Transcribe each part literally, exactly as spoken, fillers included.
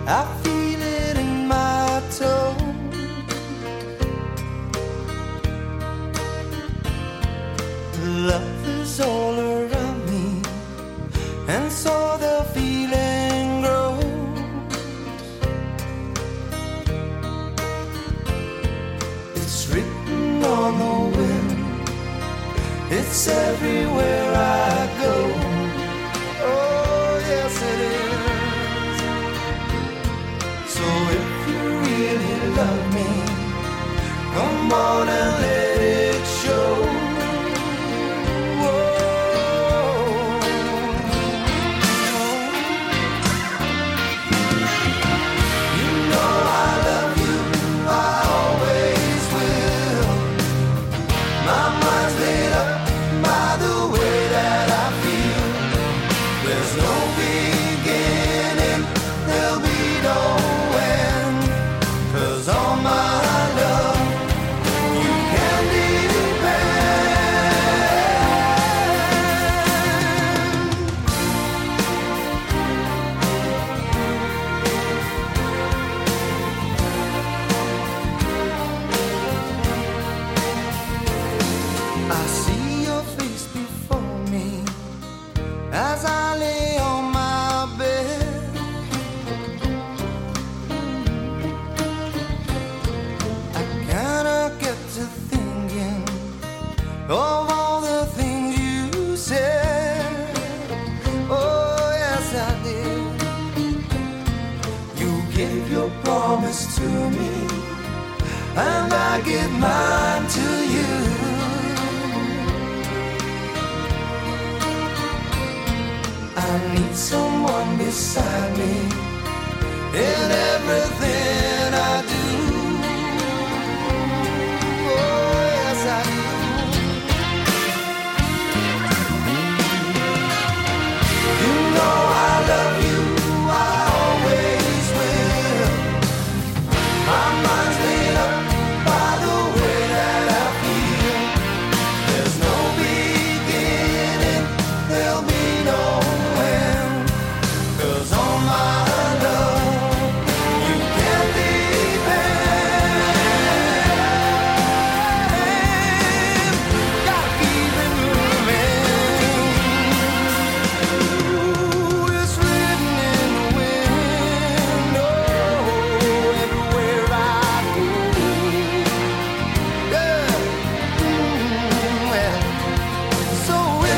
I feel it in my toe. Love is all around me, and so the feeling grows. It's written on the wind, it's everywhere I go. Oh, yes it is. So if you really love me, come on and let it show. As I lay on my bed, I kinda get to thinking of all the things you said. Oh, yes, I did. You gave your promise to me, and I give mine to you. I need someone beside me in everything I do. Oh, yes, I do. You know I love you, I always will. My mind's made up by the way that I feel. There's no beginning, there'll be no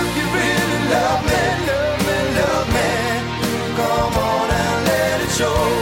show.